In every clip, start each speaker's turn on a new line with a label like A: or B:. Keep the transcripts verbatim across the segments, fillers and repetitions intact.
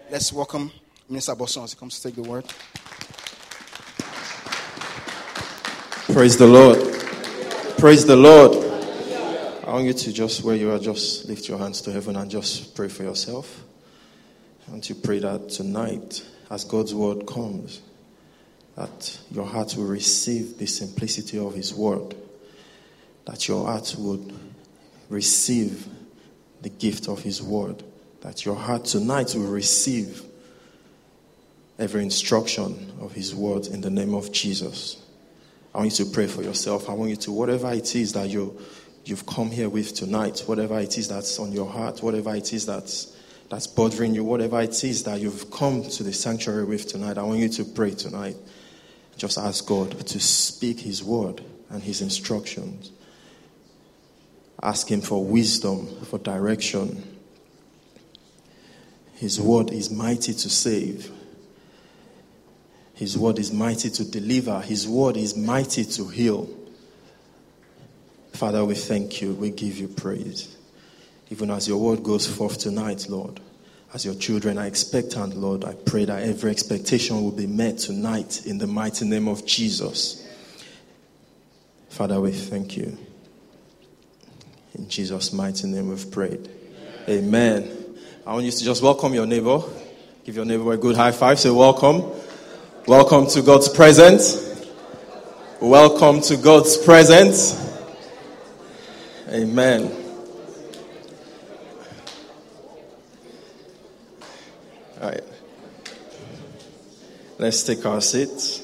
A: Let's welcome Minister Bosson as he comes to take the word.
B: Praise the Lord. Praise the Lord. I want you to just, where you are, just lift your hands to heaven and just pray for yourself. I want you to pray that tonight, as God's word comes, that your heart will receive the simplicity of his word. That your heart would receive the gift of his word. That your heart tonight will receive every instruction of his word in the name of Jesus. I want you to pray for yourself. I want you to, whatever it is that you, you've come here with tonight, whatever it is that's on your heart, whatever it is that's, that's bothering you, whatever it is that you've come to the sanctuary with tonight, I want you to pray tonight. Just ask God to speak his word and his instructions. Ask him for wisdom, for direction. His word is mighty to save. His word is mighty to deliver. His word is mighty to heal. Father, we thank you. We give you praise. Even as your word goes forth tonight, Lord, as your children are expectant, Lord, I pray that every expectation will be met tonight in the mighty name of Jesus. Father, we thank you. In Jesus' mighty name we've prayed. Amen. Amen. I want you to just welcome your neighbor. Give your neighbor a good high five. Say welcome. Welcome to God's presence. Welcome to God's presence. Amen. All right. Let's take our seats.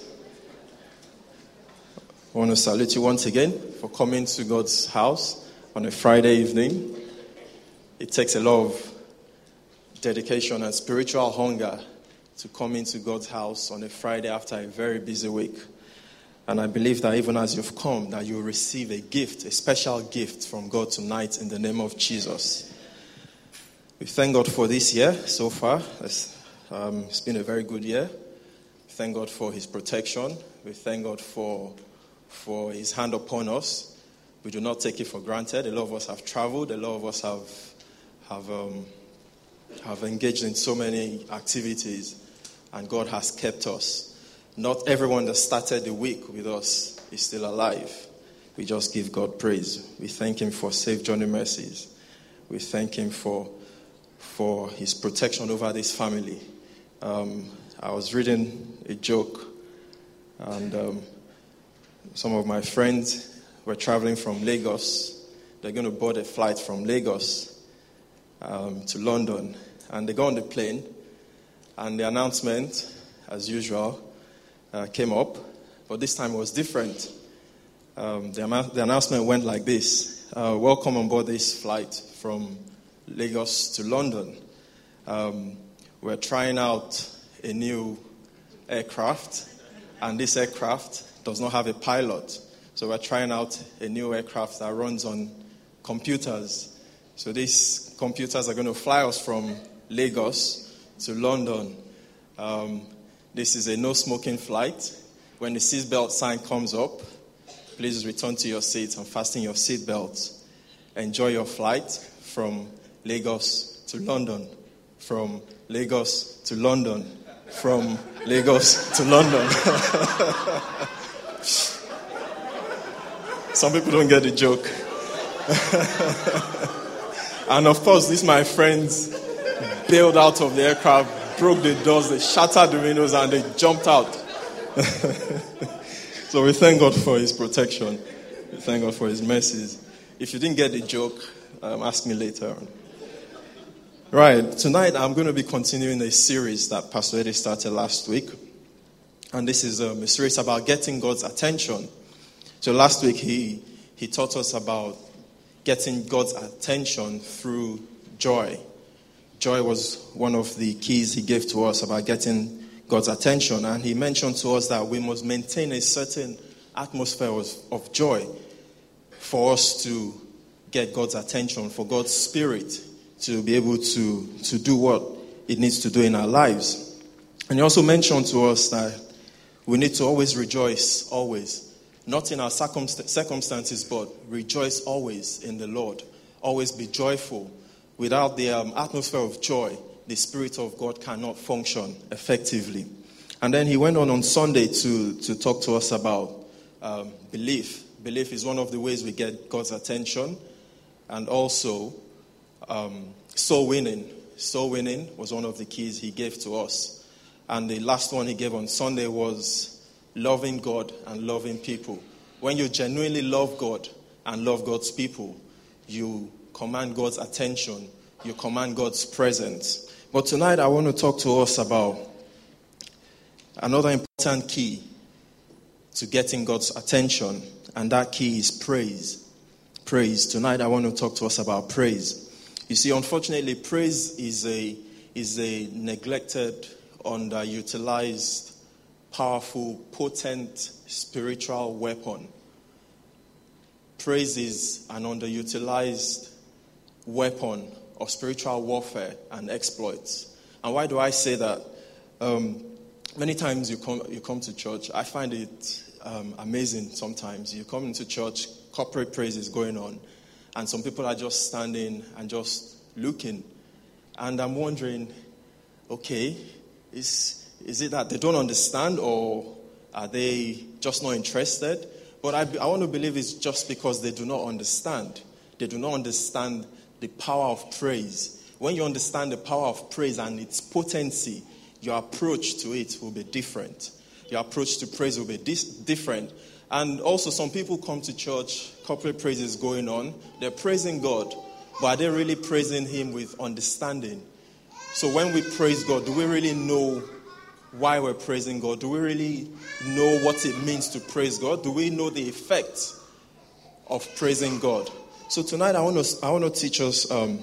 B: I want to salute you once again for coming to God's house on a Friday evening. It takes a lot of dedication and spiritual hunger to come into God's house on a Friday after a very busy week. And I believe that even as you've come, that you'll receive a gift, a special gift from God tonight in the name of Jesus. We thank God for this year so far. It's, um, it's been a very good year. We thank God for his protection. We thank God for, for his hand upon us. We do not take it for granted. A lot of us have traveled. A lot of us have, have, um, have engaged in so many activities. And God has kept us. Not everyone that started the week with us is still alive. We just give God praise. We thank him for safe journey mercies. We thank him for, for his protection over this family. Um, I was reading a joke, and um, some of my friends were traveling from Lagos. They're going to board a flight from Lagos um, to London. And they go on the plane, and the announcement, as usual, uh, came up. But this time it was different. Um, the, the announcement went like this. Uh, Welcome on board this flight from Lagos to London. Um, we're trying out a new aircraft, and this aircraft does not have a pilot. So we're trying out a new aircraft that runs on computers. So these computers are going to fly us from Lagos to London. Um, this is a no smoking flight. When the seatbelt sign comes up, please return to your seats and fasten your seatbelts. Enjoy your flight from Lagos to London. From Lagos to London. From Lagos to London. Some people don't get the joke. And of course, these my friends bailed out of the aircraft, broke the doors, they shattered the windows, and they jumped out. So we thank God for his protection. We thank God for his mercies. If you didn't get the joke, um, ask me later on. Right, tonight I'm going to be continuing a series that Pastor Eddie started last week. And this is um, a series about getting God's attention. So last week he, he taught us about getting God's attention through joy. Joy was one of the keys he gave to us about getting God's attention. And he mentioned to us that we must maintain a certain atmosphere of, of joy for us to get God's attention, for God's Spirit to be able to, to do what it needs to do in our lives. And he also mentioned to us that we need to always rejoice, always. Not in our circumst- circumstances, but rejoice always in the Lord. Always be joyful. Without the um, atmosphere of joy, the Spirit of God cannot function effectively. And then he went on on Sunday to, to talk to us about um, belief. Belief is one of the ways we get God's attention. And also, um, soul winning. Soul winning was one of the keys he gave to us. And the last one he gave on Sunday was loving God and loving people. When you genuinely love God and love God's people, you command God's attention. You command God's presence. But tonight I want to talk to us about another important key to getting God's attention, and that key is praise. Praise. Tonight I want to talk to us about praise. You see, unfortunately, praise is a is a neglected, underutilized, powerful, potent spiritual weapon. Praise is an underutilized weapon of spiritual warfare and exploits. And why do I say that? Um, many times you come you come to church, I find it um, amazing sometimes. You come into church, corporate praise is going on, and some people are just standing and just looking. And I'm wondering, okay, is is it that they don't understand, or are they just not interested? But I, I want to believe it's just because they do not understand. They do not understand the power of praise. When you understand the power of praise and its potency, your approach to it will be different. Your approach to praise will be dis- different. And also, some people come to church, corporate praise is going on. They're praising God, but are they really praising Him with understanding? So when we praise God, do we really know why we're praising God? Do we really know what it means to praise God? Do we know the effect of praising God? So tonight I want to I want to teach us um,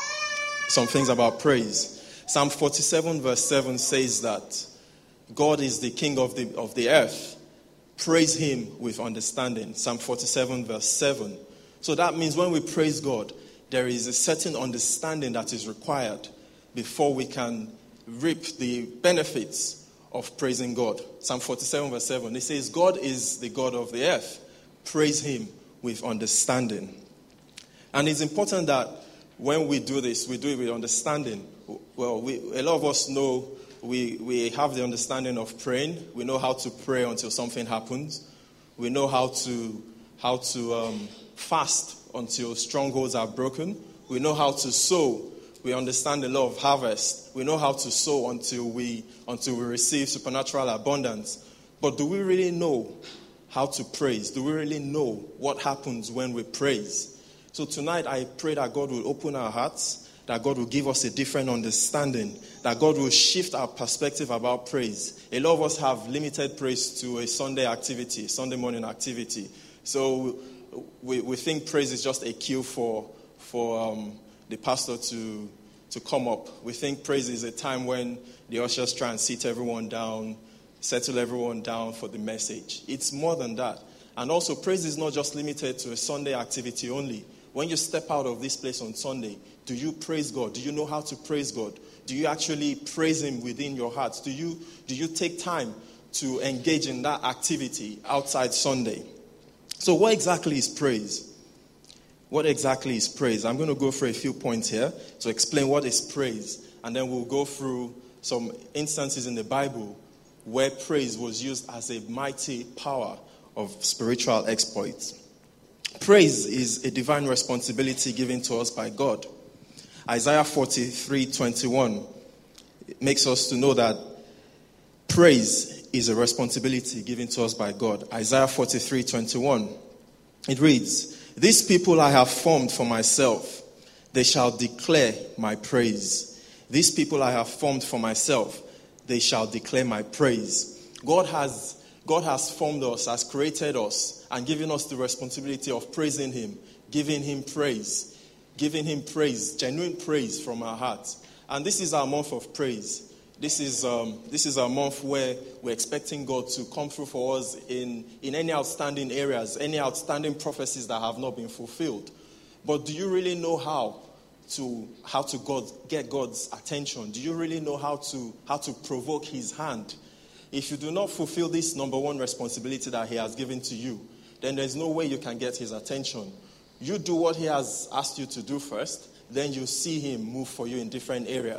B: some things about praise. Psalm forty-seven verse seven says that God is the King of the of the earth. Praise Him with understanding. Psalm forty-seven verse seven. So that means when we praise God, there is a certain understanding that is required before we can reap the benefits of praising God. Psalm forty-seven verse seven. It says, God is the God of the earth. Praise Him with understanding. And it's important that when we do this, we do it with understanding. Well, we, a lot of us know we, we have the understanding of praying. We know how to pray until something happens. We know how to how to um, fast until strongholds are broken. We know how to sow. We understand the law of harvest. We know how to sow until we until we receive supernatural abundance. But do we really know how to praise? Do we really know what happens when we praise? So tonight I pray that God will open our hearts, that God will give us a different understanding, that God will shift our perspective about praise. A lot of us have limited praise to a Sunday activity, Sunday morning activity. So we, we think praise is just a cue for, for um, the pastor to, to come up. We think praise is a time when the ushers try and sit everyone down, settle everyone down for the message. It's more than that. And also, praise is not just limited to a Sunday activity only. When you step out of this place on Sunday, do you praise God? Do you know how to praise God? Do you actually praise Him within your heart? Do you, do you take time to engage in that activity outside Sunday? So what exactly is praise? What exactly is praise? I'm going to go through a few points here to explain what is praise. And then we'll go through some instances in the Bible where praise was used as a mighty power of spiritual exploits. Praise is a divine responsibility given to us by God. Isaiah forty-three twenty-one makes us to know that praise is a responsibility given to us by God. Isaiah forty-three twenty-one. It reads, "These people I have formed for myself, they shall declare my praise. These people I have formed for myself, they shall declare my praise." God has God has formed us, has created us, and given us the responsibility of praising Him, giving Him praise, giving Him praise, genuine praise from our hearts. And this is our month of praise. This is um, this is a month where we're expecting God to come through for us in, in any outstanding areas, any outstanding prophecies that have not been fulfilled. But do you really know how to how to God get God's attention? Do you really know how to how to provoke His hand? If you do not fulfill this number one responsibility that He has given to you, then there's no way you can get His attention. You do what He has asked you to do first, then you see Him move for you in different areas.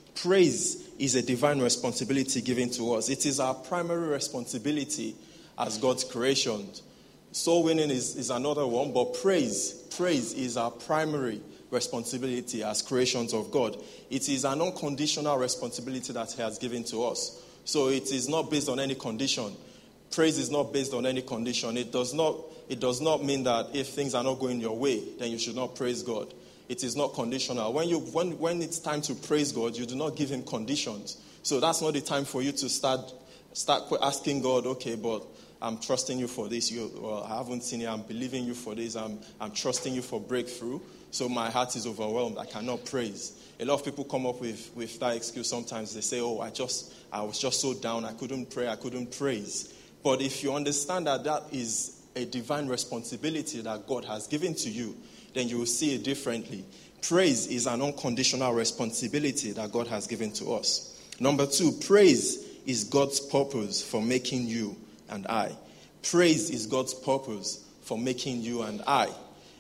B: Praise is a divine responsibility given to us. It is our primary responsibility as God's creation. Soul winning is, is another one, but praise, praise is our primary responsibility as creations of God. It is an unconditional responsibility that He has given to us. So it is not based on any condition. Praise is not based on any condition. It does not, it does not mean that if things are not going your way, then you should not praise God. It is not conditional. When you when when it's time to praise God, you do not give Him conditions. So that's not the time for you to start start asking God, okay, but I'm trusting you for this. You, well, I haven't seen it. I'm believing you for this. I'm I'm trusting you for breakthrough. So my heart is overwhelmed. I cannot praise. A lot of people come up with, with that excuse sometimes. They say, oh, I just I was just so down. I couldn't pray. I couldn't praise. But if you understand that that is a divine responsibility that God has given to you, then you will see it differently. Praise is an unconditional responsibility that God has given to us. Number two, praise is God's purpose for making you and I. Praise is God's purpose for making you and I.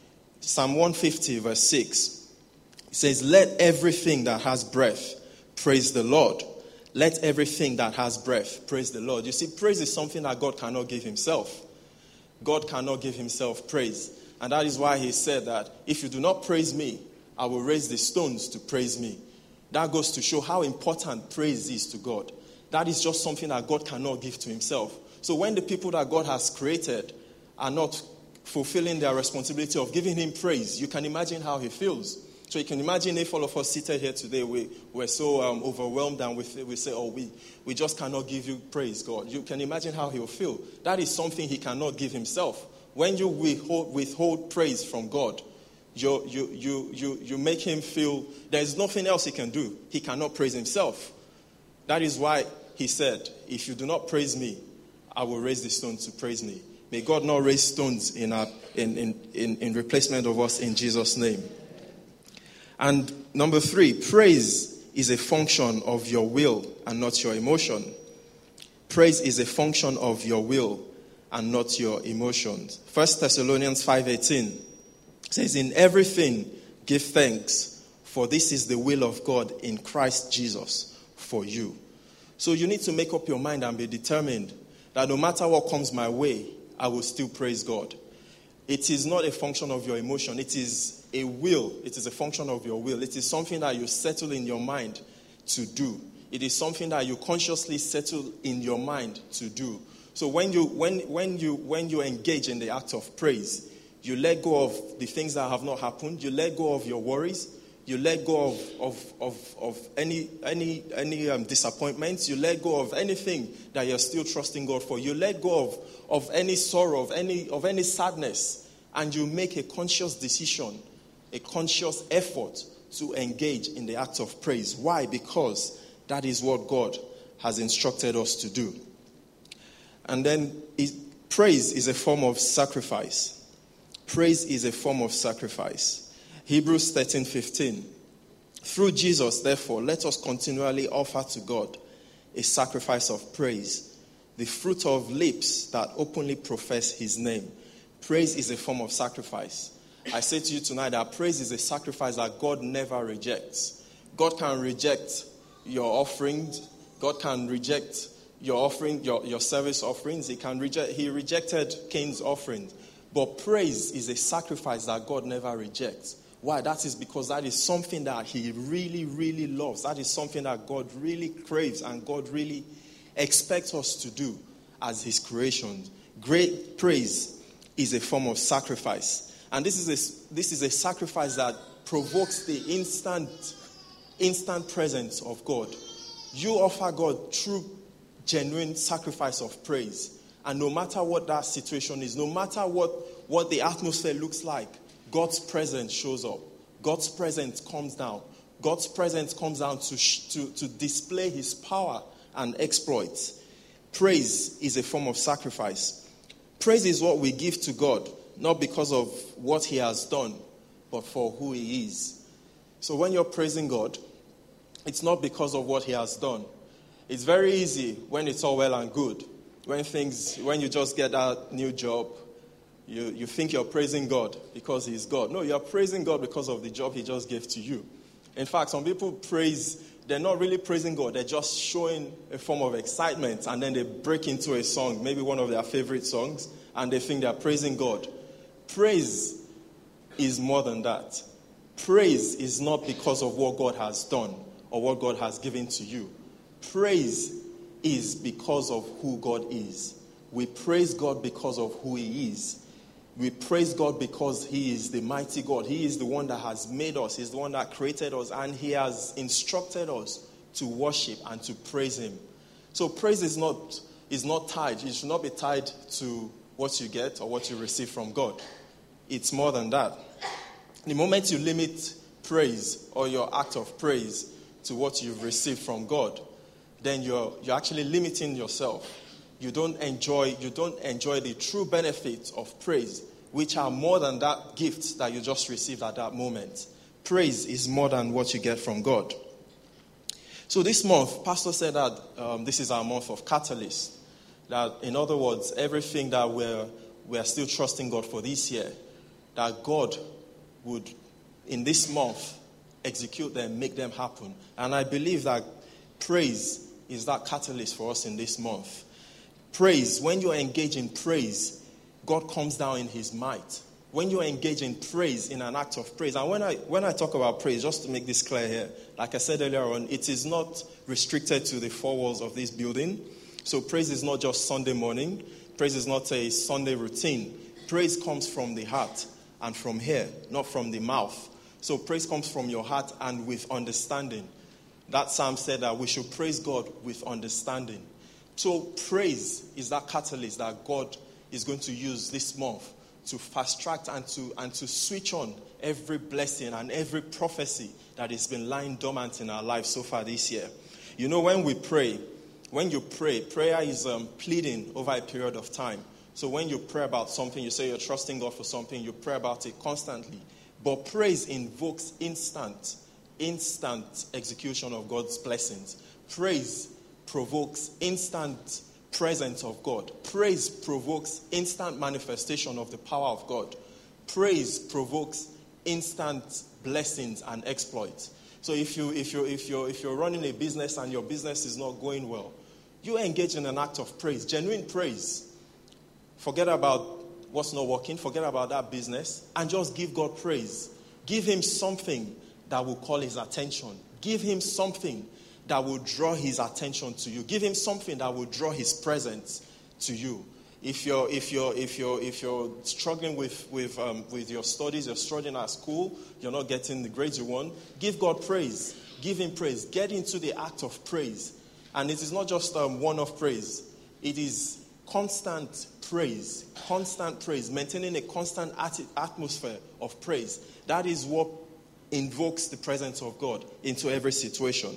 B: Psalm one fifty verse six, it says, let everything that has breath praise the Lord. Let everything that has breath praise the Lord. You see, praise is something that God cannot give Himself. God cannot give Himself praise. And that is why He said that if you do not praise me, I will raise the stones to praise me. That goes to show how important praise is to God. That is just something that God cannot give to Himself. So when the people that God has created are not fulfilling their responsibility of giving Him praise, you can imagine how He feels. So you can imagine if all of us seated here today, we, we're so um, overwhelmed and we, we say, oh, we, we just cannot give you praise, God. You can imagine how He will feel. That is something He cannot give Himself. When you withhold, withhold praise from God, you, you, you, you, you make Him feel there's nothing else He can do. He cannot praise Himself. That is why He said, if you do not praise me, I will raise the stones to praise me. May God not raise stones in, our, in, in, in, in replacement of us in Jesus' name. And number three, praise is a function of your will and not your emotion. Praise is a function of your will and not your emotions. First Thessalonians five eighteen says, in everything give thanks, for this is the will of God in Christ Jesus for you. So you need to make up your mind and be determined that no matter what comes my way, I will still praise God. It is not a function of your emotion. It is a will. It is a function of your will. It is something that you settle in your mind to do. It is something that you consciously settle in your mind to do. So when you when when you when you engage in the act of praise, you let go of the things that have not happened. You let go of your worries. You let go of of of, of any any any um, disappointments. You let go of anything that you're still trusting God for. You let go of of any sorrow, of any of any sadness, and you make a conscious decision, a conscious effort to engage in the act of praise. Why? Because that is what God has instructed us to do. And then it, praise is a form of sacrifice. Praise is a form of sacrifice. Hebrews thirteen fifteen. Through Jesus, therefore, let us continually offer to God a sacrifice of praise, the fruit of lips that openly profess His name. Praise is a form of sacrifice. I say to you tonight that praise is a sacrifice that God never rejects. God can reject your offerings. God can reject your offering, your, your service offerings. He can reject. He rejected Cain's offering. But praise is a sacrifice that God never rejects. Why? That is because that is something that He really, really loves. That is something that God really craves and God really expects us to do as His creation. Great praise is a form of sacrifice. And this is a, this is a sacrifice that provokes the instant, instant presence of God. You offer God true, genuine sacrifice of praise. And no matter what that situation is, no matter what, what the atmosphere looks like, God's presence shows up. God's presence comes down. God's presence comes down to, to, to display His power and exploits. Praise is a form of sacrifice. Praise is what we give to God, not because of what He has done, but for who He is. So when you're praising God, it's not because of what He has done. It's very easy when it's all well and good. When things, when you just get that new job, you, you think you're praising God because He's God. No, you're praising God because of the job He just gave to you. In fact, some people praise they're not really praising God. They're just showing a form of excitement, and then they break into a song, maybe one of their favorite songs, and they think they're praising God. Praise is more than that. Praise is not because of what God has done or what God has given to you. Praise is because of who God is. We praise God because of who He is. We praise God because He is the mighty God. He is the one that has made us. He's the one that created us, and He has instructed us to worship and to praise Him. So praise is not, is not tied. It should not be tied to what you get or what you receive from God. It's more than that. The moment you limit praise or your act of praise to what you've received from God, then you're you're actually limiting yourself. You don't enjoy you don't enjoy the true benefits of praise, which are more than that gift that you just received at that moment. Praise is more than what you get from God. So this month, Pastor said that um, this is our month of catalyst. That, in other words, everything that we're we're still trusting God for this year, that God would, in this month, execute them, make them happen. And I believe that praise is that catalyst for us in this month. Praise, when you engage in praise, God comes down in His might. When you engage in praise, in an act of praise, and when I when I talk about praise, just to make this clear here, like I said earlier on, it is not restricted to the four walls of this building. So praise is not just Sunday morning. Praise is not a Sunday routine. Praise comes from the heart and from here, not from the mouth. So praise comes from your heart and with understanding. That psalm said that we should praise God with understanding. So praise is that catalyst that God is going to use this month to fast track and to and to switch on every blessing and every prophecy that has been lying dormant in our lives so far this year. You know, when we pray, when you pray, prayer is um, pleading over a period of time. So when you pray about something, you say you're trusting God for something, you pray about it constantly. But praise invokes instant instant execution of God's blessings. Praise provokes instant presence of God. Praise provokes instant manifestation of the power of God. Praise provokes instant blessings and exploits. So if you if you if you if you're running a business and your business is not going well, you engage in an act of praise, genuine praise. Forget about what's not working, forget about that business, and just give God praise. Give Him something that will call His attention. Give Him something that will draw His attention to you. Give Him something that will draw His presence to you. If you're if you're if you're if you're struggling with with um, with your studies, you're struggling at school, you're not getting the grades you want, give God praise. Give Him praise. Get into the act of praise, and it is not just um, one-off praise. It is constant praise, constant praise, maintaining a constant at- atmosphere of praise. That is what invokes the presence of God into every situation.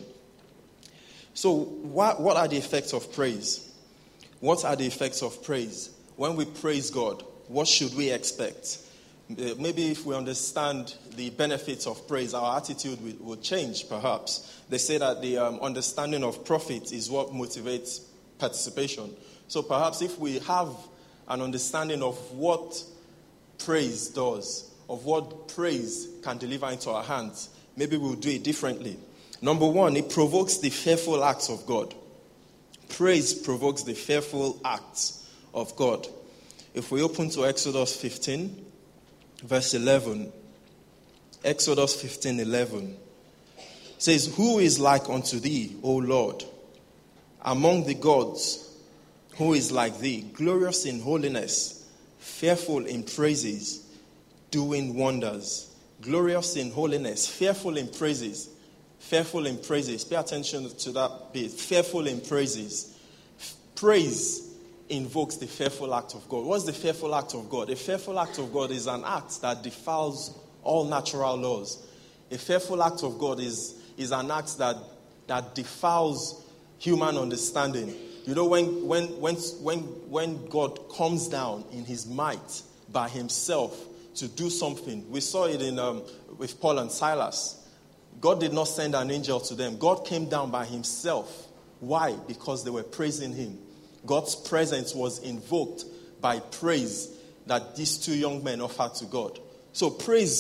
B: So what, what are the effects of praise? What are the effects of praise? When we praise God, what should we expect? Maybe if we understand the benefits of praise, our attitude will, will change, perhaps. They say that the um, understanding of profit is what motivates participation. So perhaps if we have an understanding of what praise does, of what praise can deliver into our hands, maybe we'll do it differently. Number one, it provokes the fearful acts of God. Praise provokes the fearful acts of God. If we open to Exodus fifteen, verse eleven, Exodus fifteen, eleven, says, "Who is like unto thee, O Lord, among the gods? Who is like thee, glorious in holiness, fearful in praises, doing wonders." Glorious in holiness, fearful in praises. Fearful in praises. Pay attention to that bit. Fearful in praises. Praise invokes the fearful act of God. What's the fearful act of God? A fearful act of God is an act that defiles all natural laws. A fearful act of God is, is an act that, that defiles human understanding. You know, when, when, when, when, when God comes down in His might by Himself to do something, we saw it in um, with Paul and Silas. God did not send an angel to them. God came down by Himself. Why? Because they were praising Him. God's presence was invoked by praise that these two young men offered to God. So praise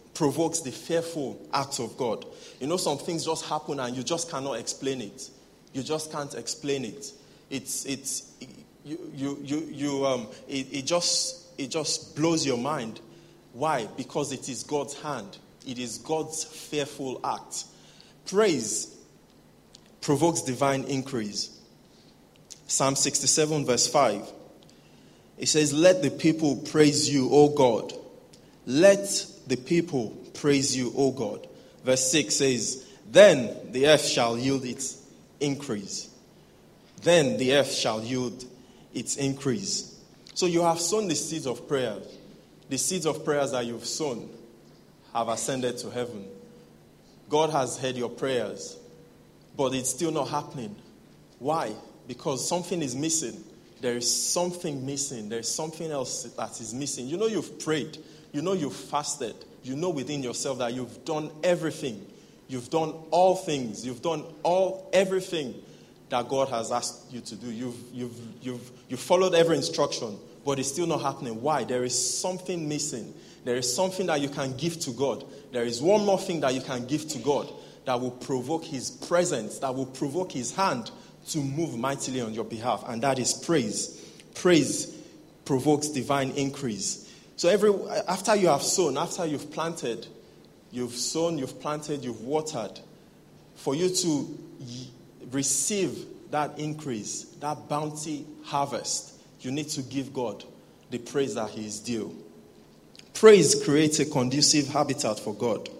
B: provokes the fearful act of God. You know, some things just happen and you just cannot explain it. You just can't explain it. It's it's you you you, you um it, it just it just blows your mind. Why? Because it is God's hand. It is God's fearful act. Praise provokes divine increase. Psalm sixty-seven verse five. It says, "Let the people praise you, O God. Let the people praise you, O God." Verse six says, "Then the earth shall yield its increase." Then the earth shall yield its increase. So you have sown the seeds of prayer. The seeds of prayers that you've sown have ascended to heaven. God has heard your prayers, but it's still not happening. Why? Because something is missing. There is something missing. There is something else that is missing. You know you've prayed. You know you've fasted. You know within yourself that you've done everything. You've done all things. You've done all everything that God has asked you to do. You've you've you've you've followed every instruction, but it's still not happening. Why? There is something missing. There is something that you can give to God. There is one more thing that you can give to God that will provoke His presence, that will provoke His hand to move mightily on your behalf, and that is praise. Praise provokes divine increase. So every after you have sown, after you've planted, you've sown, you've planted, you've watered, for you to receive that increase, that bounty harvest, you need to give God the praise that He is due. Praise creates a conducive habitat for God.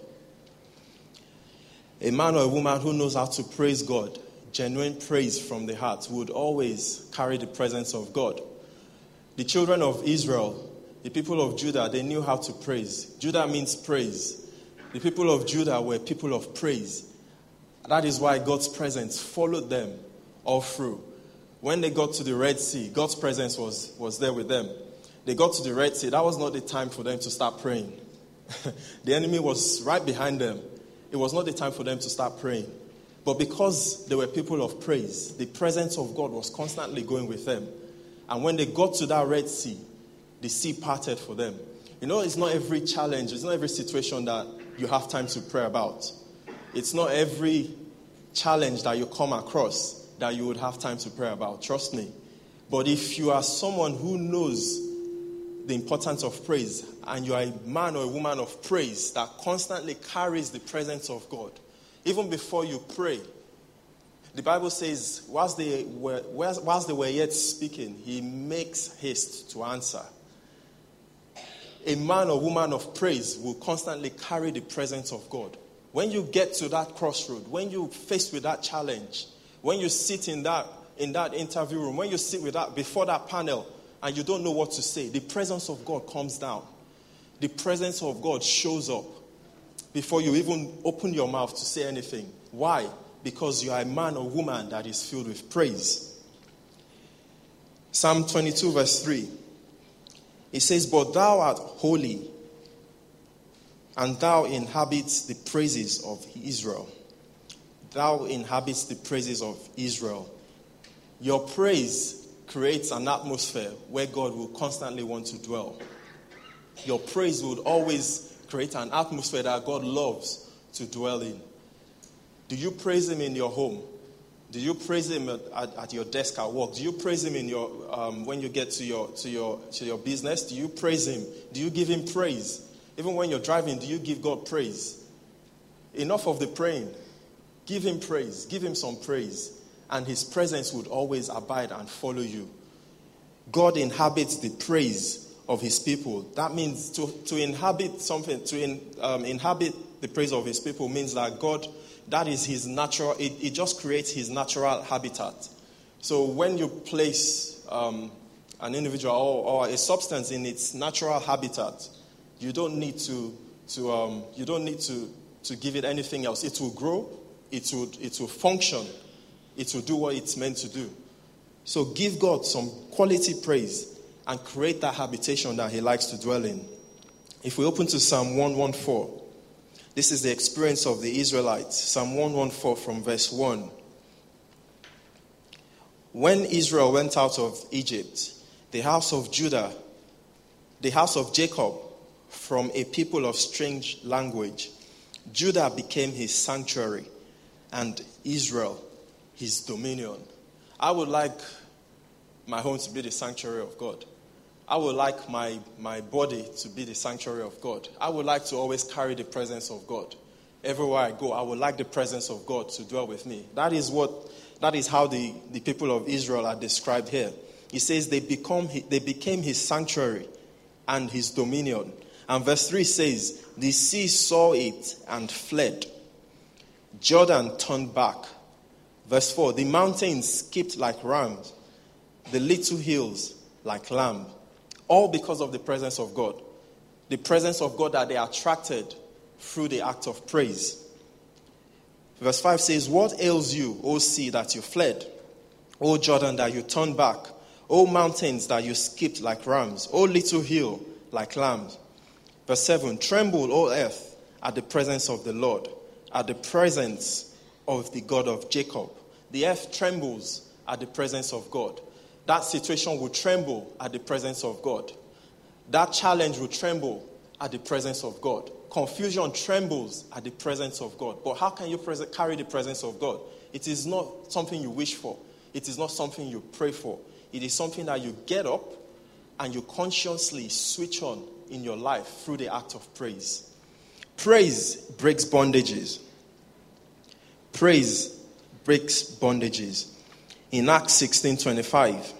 B: A man or a woman who knows how to praise God, genuine praise from the heart, would always carry the presence of God. The children of Israel, the people of Judah, they knew how to praise. Judah means praise. The people of Judah were people of praise. That is why God's presence followed them all through. When they got to the Red Sea, God's presence was, was there with them. They got to the Red Sea. That was not the time for them to start praying. The enemy was right behind them. It was not the time for them to start praying. But because they were people of praise, the presence of God was constantly going with them. And when they got to that Red Sea, the sea parted for them. You know, it's not every challenge, it's not every situation that you have time to pray about. It's not every challenge that you come across that you would have time to pray about. Trust me. But if you are someone who knows the importance of praise, and you are a man or a woman of praise that constantly carries the presence of God, even before you pray, the Bible says, whilst they were, whilst they were yet speaking, He makes haste to answer. A man or woman of praise will constantly carry the presence of God. When you get to that crossroad, when you're faced with that challenge, when you sit in that in that interview room, when you sit with that before that panel and you don't know what to say, the presence of God comes down. The presence of God shows up before you even open your mouth to say anything. Why? Because you are a man or woman that is filled with praise. Psalm twenty-two verse three. It says, "But thou art holy, and thou inhabits the praises of Israel." Thou inhabits the praises of Israel. Your praise creates an atmosphere where God will constantly want to dwell. Your praise would always create an atmosphere that God loves to dwell in. Do you praise Him in your home? Do you praise Him at, at, at your desk at work? Do you praise Him in your um, when you get to your to your to your business? Do you praise Him? Do you give Him praise? Even when you're driving, do you give God praise? Enough of the praying. Give Him praise. Give Him some praise. And His presence would always abide and follow you. God inhabits the praise of His people. That means to, to inhabit something, to in, um, inhabit the praise of His people means that God, that is His natural, it, it just creates His natural habitat. So when you place um, an individual or, or a substance in its natural habitat, you don't need to, to um, you don't need to, to give it anything else. It will grow, it will, it will function, it will do what it's meant to do. So give God some quality praise and create that habitation that He likes to dwell in. If we open to Psalm one fourteen, this is the experience of the Israelites. Psalm one fourteen from verse one. When Israel went out of Egypt, the house of Judah, the house of Jacob from a people of strange language. Judah became his sanctuary, and Israel his dominion. I would like my home to be the sanctuary of God. I would like my, my body to be the sanctuary of God. I would like to always carry the presence of God. Everywhere I go, I would like the presence of God to dwell with me. That is what, that is how the, the people of Israel are described here. He says they become they became his sanctuary and his dominion. And verse three says, the sea saw it and fled. Jordan turned back. Verse four, the mountains skipped like rams, the little hills like lamb. All because of the presence of God. The presence of God that they attracted through the act of praise. Verse five says, what ails you, O sea, that you fled? O Jordan, that you turned back? O mountains, that you skipped like rams? O little hill, like lambs? Verse seven, tremble, O earth, at the presence of the Lord, at the presence of the God of Jacob. The earth trembles at the presence of God. That situation will tremble at the presence of God. That challenge will tremble at the presence of God. Confusion trembles at the presence of God. But how can you pres- carry the presence of God? It is not something you wish for. It is not something you pray for. It is something that you get up and you consciously switch on in your life through the act of praise. Praise breaks bondages. Praise breaks bondages. In Acts sixteen twenty-five,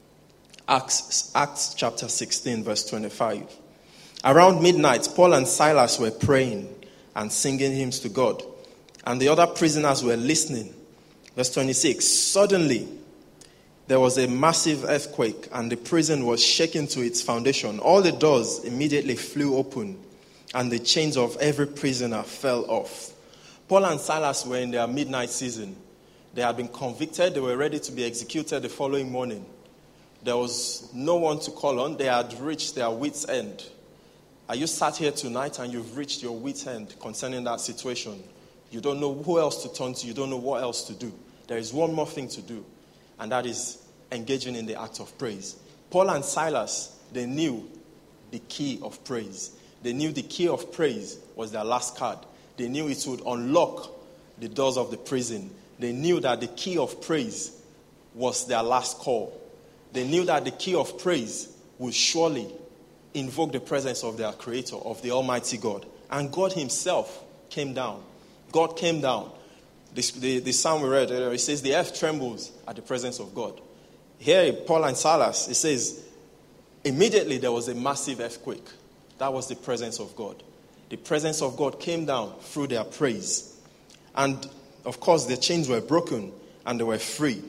B: Acts, Acts chapter sixteen, verse twenty-five. Around midnight, Paul and Silas were praying and singing hymns to God, and the other prisoners were listening. Verse twenty-six, suddenly there was a massive earthquake, and the prison was shaken to its foundation. All the doors immediately flew open, and the chains of every prisoner fell off. Paul and Silas were in their midnight season. They had been convicted. They were ready to be executed the following morning. There was no one to call on. They had reached their wit's end. Are you sat here tonight and you've reached your wit's end concerning that situation? You don't know who else to turn to. You don't know what else to do. There is one more thing to do, and that is engaging in the act of praise. Paul and Silas, they knew the key of praise. They knew the key of praise was their last card. They knew it would unlock the doors of the prison. They knew that the key of praise was their last call. They knew that the key of praise would surely invoke the presence of their Creator, of the Almighty God. And God himself came down. God came down. The, the, the psalm we read, it says, the earth trembles at the presence of God. Here, Paul and Silas, it says, immediately there was a massive earthquake. That was the presence of God. The presence of God came down through their praise. And, of course, the chains were broken and they were free.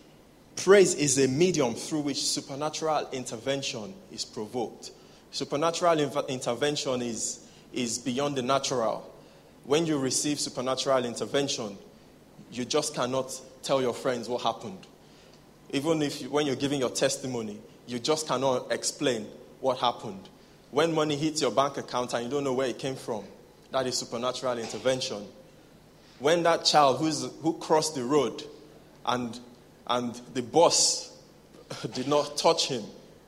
B: Praise is a medium through which supernatural intervention is provoked. Supernatural inv- intervention is, is beyond the natural. When you receive supernatural intervention, you just cannot tell your friends what happened. Even if you, when you're giving your testimony, you just cannot explain what happened. When money hits your bank account and you don't know where it came from, that is supernatural intervention. When that child who's, who crossed the road and, and the bus did not touch him,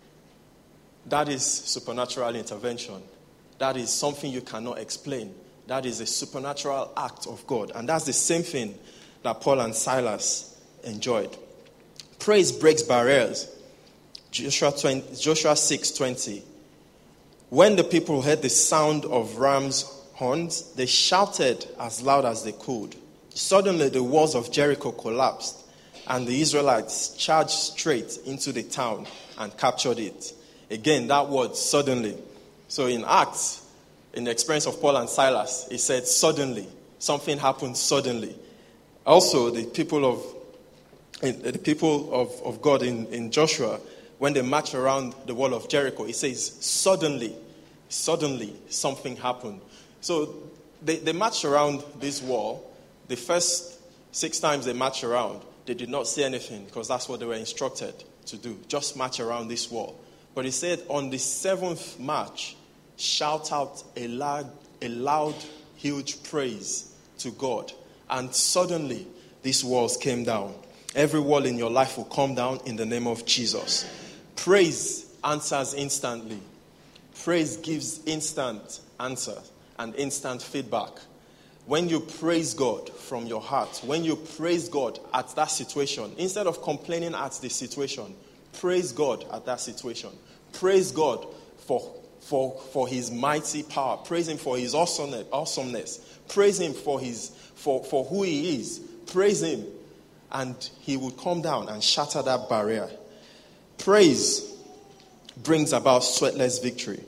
B: that is supernatural intervention. That is something you cannot explain. That is a supernatural act of God. And that's the same thing that Paul and Silas enjoyed. Praise breaks barriers. Joshua, twenty, Joshua six twenty. When the people heard the sound of rams' horns, they shouted as loud as they could. Suddenly the walls of Jericho collapsed, and the Israelites charged straight into the town and captured it. Again, that word, suddenly. So in Acts, in the experience of Paul and Silas, it said suddenly. Something happened suddenly. Also, the people of the people of, of God in, in Joshua, when they march around the wall of Jericho, it says suddenly, suddenly something happened. So they, they marched around this wall. The first six times they marched around, they did not say anything because that's what they were instructed to do. Just march around this wall. But he said on the seventh march, shout out a loud, a loud, huge praise to God. And suddenly these walls came down. Every wall in your life will come down in the name of Jesus. Praise answers instantly. Praise gives instant answer and instant feedback. When you praise God from your heart, when you praise God at that situation, instead of complaining at the situation, praise God at that situation. Praise God for, for, for his mighty power. Praise him for his awesomeness. awesomeness. Praise him for, his, for, for who he is. Praise him. And he will come down and shatter that barrier. Praise brings about sweatless victory.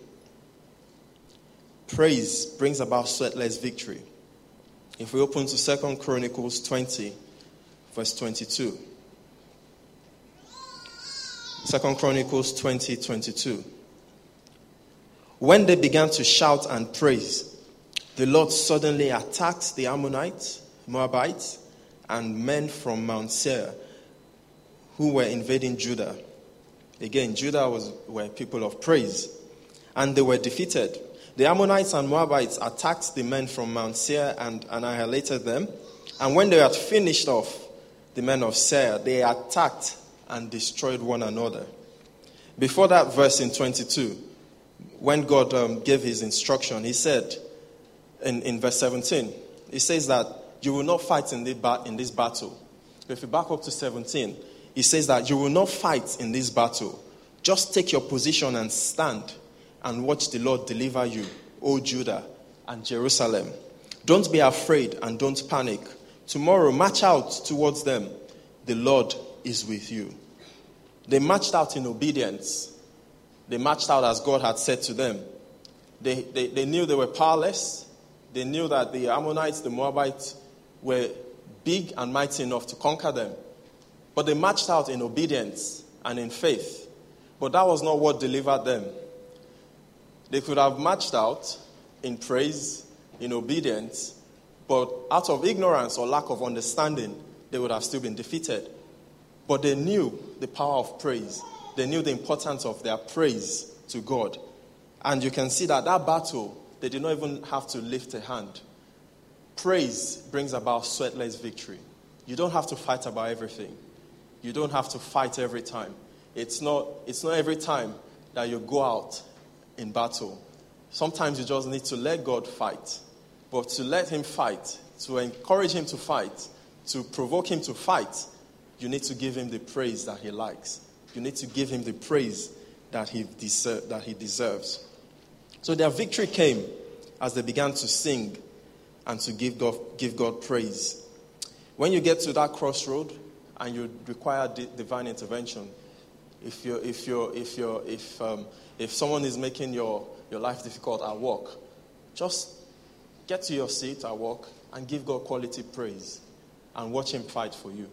B: Praise brings about sweatless victory. If we open to Second Chronicles twenty, verse twenty-two. Second Chronicles twenty, twenty-two. When they began to shout and praise, the Lord suddenly attacked the Ammonites, Moabites, and men from Mount Seir who were invading Judah. Again, Judah was were people of praise, and they were defeated. The Ammonites and Moabites attacked the men from Mount Seir and annihilated them. And when they had finished off the men of Seir, they attacked and destroyed one another. Before that verse in twenty-two, when God um, gave his instruction, he said in, in verse seventeen, he says that you will not fight in, the ba- in this battle. If you back up to seventeen, he says that you will not fight in this battle. Just take your position and stand and watch the Lord deliver you, O Judah and Jerusalem. Don't be afraid and don't panic. Tomorrow, march out towards them. The Lord is with you. They marched out in obedience. They marched out as God had said to them. They, they, they knew they were powerless. They knew that the Ammonites, the Moabites, were big and mighty enough to conquer them. But they marched out in obedience and in faith. But that was not what delivered them. They could have marched out in praise, in obedience, but out of ignorance or lack of understanding, they would have still been defeated. But they knew the power of praise. They knew the importance of their praise to God. And you can see that that battle, they did not even have to lift a hand. Praise brings about sweatless victory. You don't have to fight about everything. You don't have to fight every time. It's not, it's not every time that you go out in battle. Sometimes you just need to let God fight. But to let him fight, to encourage him to fight, to provoke him to fight, you need to give him the praise that he likes. You need to give him the praise that he, deser- that he deserves. So their victory came as they began to sing and to give God, give God praise. When you get to that crossroad and you require di- divine intervention, if you're, if you're, if you're, if um, if someone is making your, your life difficult at work, just get to your seat at work and give God quality praise and watch him fight for you.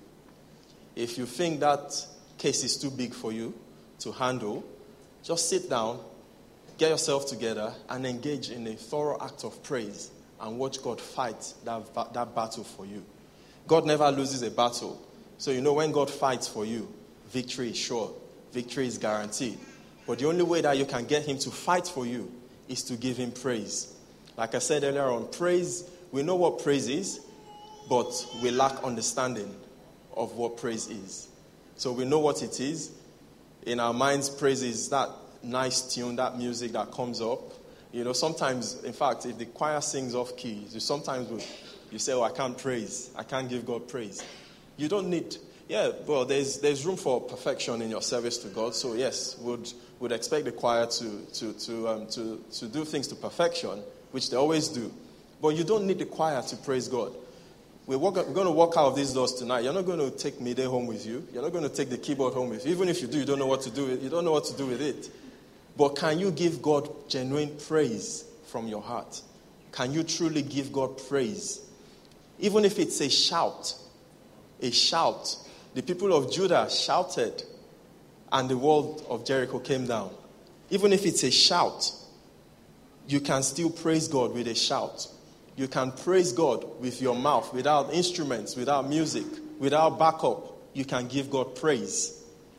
B: If you think that case is too big for you to handle, just sit down, get yourself together, and engage in a thorough act of praise and watch God fight that, that battle for you. God never loses a battle. So you know when God fights for you, victory is sure. Victory is guaranteed. But the only way that you can get him to fight for you is to give him praise. Like I said earlier on, praise, we know what praise is, but we lack understanding of what praise is. So we know what it is. In our minds, praise is that nice tune, that music that comes up. You know, sometimes, in fact, if the choir sings off key, you sometimes will, you say, oh, I can't praise. I can't give God praise. You don't need... Yeah, well, there's there's room for perfection in your service to God. So yes, would would expect the choir to to to um to to do things to perfection, which they always do. But you don't need the choir to praise God. We're, walk, we're going to walk out of these doors tonight. You're not going to take Mide home with you. You're not going to take the keyboard home with you. Even if you do, you don't know what to do with, you don't know what to do with it. But can you give God genuine praise from your heart? Can you truly give God praise? Even if it's a shout, a shout. The people of Judah shouted, and the wall of Jericho came down. Even if it's a shout, you can still praise God with a shout. You can praise God with your mouth, without instruments, without music, without backup. You can give God praise.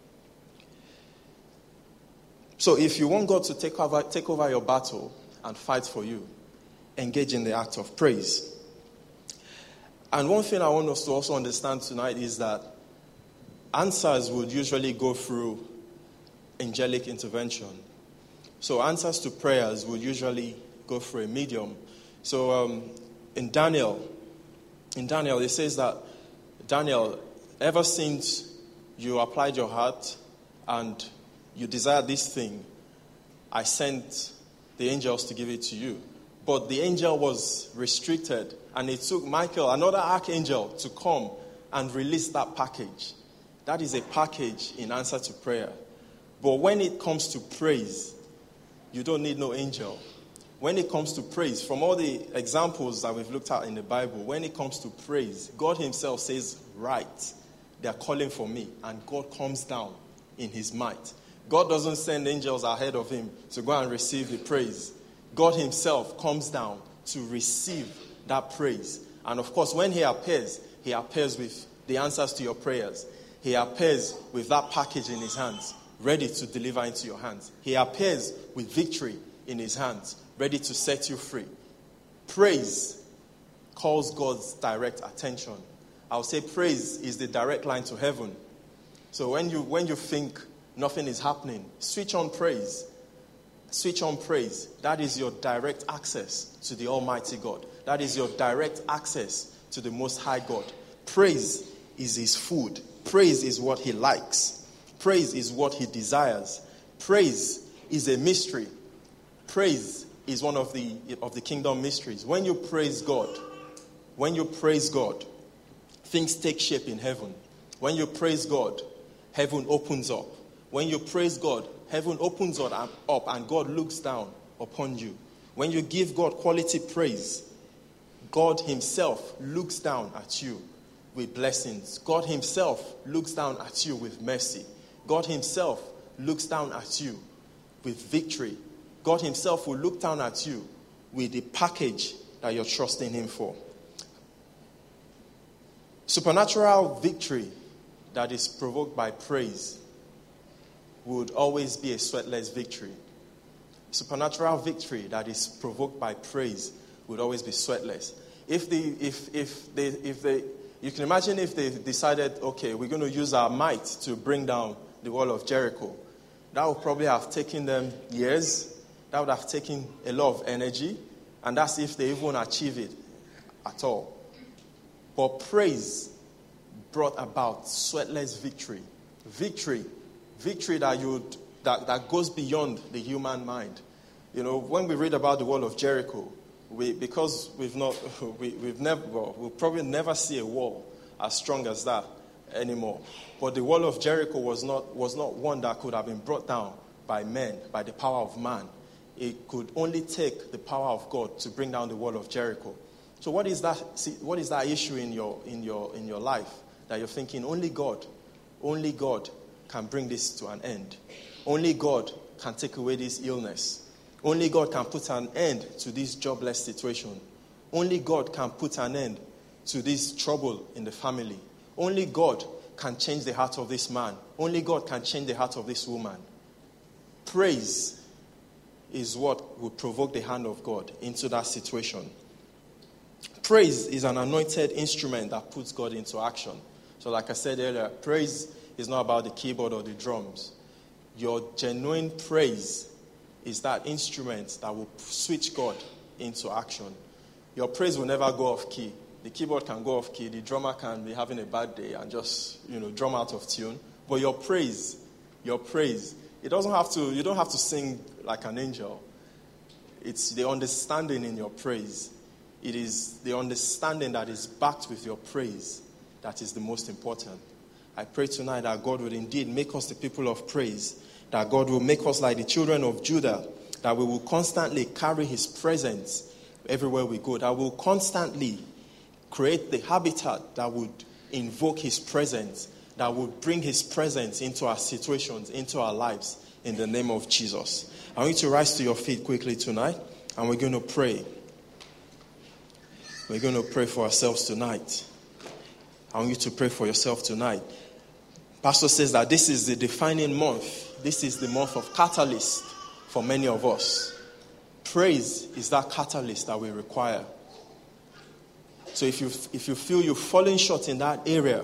B: So if you want God to take over, take over your battle and fight for you, engage in the act of praise. And one thing I want us to also understand tonight is that answers would usually go through angelic intervention. So answers to prayers will usually go through a medium. So um, in Daniel, in Daniel, it says that, Daniel, ever since you applied your heart and you desired this thing, I sent the angels to give it to you. But the angel was restricted, and it took Michael, another archangel, to come and release that package. That is a package in answer to prayer. But when it comes to praise, you don't need no angel. When it comes to praise, from all the examples that we've looked at in the Bible, when it comes to praise, God himself says, right, they are calling for me. And God comes down in his might. God doesn't send angels ahead of him to go and receive the praise. God himself comes down to receive that praise. And of course, when he appears, he appears with the answers to your prayers. He appears with that package in his hands, ready to deliver into your hands. He appears with victory in his hands, ready to set you free. Praise calls God's direct attention. I'll say praise is the direct line to heaven. So when you when you think nothing is happening, switch on praise. Switch on praise. That is your direct access to the Almighty God. That is your direct access to the Most High God. Praise is his food. Praise is what he likes. Praise is what he desires. Praise is a mystery. Praise is one of the of the kingdom mysteries. When you praise God, when you praise God, things take shape in heaven. When you praise God, heaven opens up. When you praise God, heaven opens up and God looks down upon you. When you give God quality praise, God himself looks down at you with blessings. God himself looks down at you with mercy. God himself looks down at you with victory. God himself will look down at you with the package that you're trusting him for. Supernatural victory that is provoked by praise would always be a sweatless victory. Supernatural victory that is provoked by praise would always be sweatless. If the if if they if they you can imagine if they decided, okay, we're going to use our might to bring down the wall of Jericho. That would probably have taken them years. That would have taken a lot of energy, and that's if they even achieve it at all. But praise brought about sweatless victory. Victory. Victory that you that, that goes beyond the human mind. You know, when we read about the wall of Jericho, we because we've not we, we've never well, we'll probably never see a wall as strong as that anymore. But the wall of Jericho was not was not one that could have been brought down by men, by the power of man. It could only take the power of God to bring down the wall of Jericho. So what is that see, what is that issue in your in your in your life that you're thinking only God, only God can bring this to an end. Only God can take away this illness. Only God can put an end to this jobless situation. Only God can put an end to this trouble in the family. Only God can change the heart of this man. Only God can change the heart of this woman. Praise is what will provoke the hand of God into that situation. Praise is an anointed instrument that puts God into action. So like I said earlier, praise is not about the keyboard or the drums. Your genuine praise is that instrument that will switch God into action. Your praise will never go off key. The keyboard can go off key. The drummer can be having a bad day and just, you know, drum out of tune. But your praise, your praise, it doesn't have to, you don't have to sing like an angel. It's the understanding in your praise. It is the understanding that is backed with your praise that is the most important. I pray tonight that God will indeed make us the people of praise, that God will make us like the children of Judah, that we will constantly carry his presence everywhere we go, that we will constantly create the habitat that would invoke his presence, that would bring his presence into our situations, into our lives, in the name of Jesus. I want you to rise to your feet quickly tonight, and we're going to pray. We're going to pray for ourselves tonight. I want you to pray for yourself tonight. Pastor says that this is the defining month. This is the month of catalyst for many of us. Praise is that catalyst that we require. So if you if you feel you've fallen short in that area,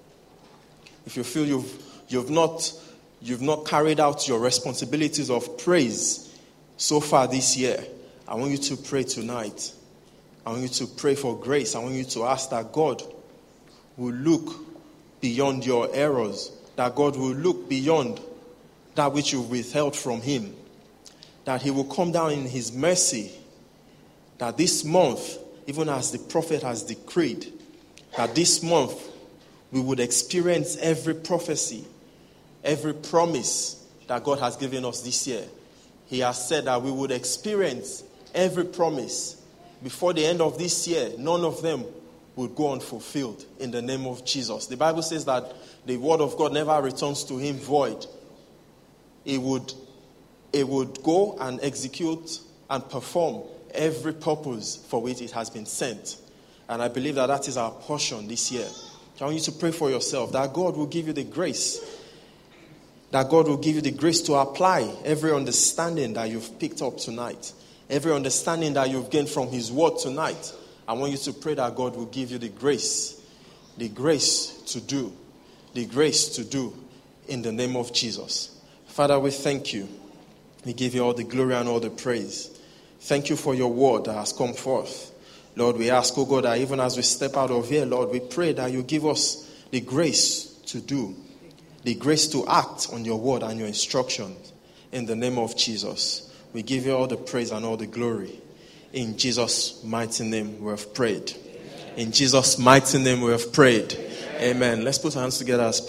B: if you feel you've you've not you've not carried out your responsibilities of praise so far this year, I want you to pray tonight. I want you to pray for grace. I want you to ask that God will look beyond your errors, that God will look beyond that which you've withheld from him, that he will come down in his mercy, that this month, even as the prophet has decreed, that this month we would experience every prophecy, every promise that God has given us this year. He has said that we would experience every promise. Before the end of this year, none of them would go unfulfilled in the name of Jesus. The Bible says that the word of God never returns to him void. It would, it would go and execute and perform every purpose for which it has been sent. And I believe that that is our portion this year. I want you to pray for yourself, that God will give you the grace, that God will give you the grace to apply every understanding that you've picked up tonight, every understanding that you've gained from his word tonight. I want you to pray that God will give you the grace, the grace to do, the grace to do in the name of Jesus. Father, we thank you. We give you all the glory and all the praise. Thank you for your word that has come forth. Lord, we ask, oh God, that even as we step out of here, Lord, we pray that you give us the grace to do, the grace to act on your word and your instructions. In the name of Jesus, we give you all the praise and all the glory. In Jesus' mighty name we have prayed. In Jesus' mighty name we have prayed. Amen. Let's put our hands together as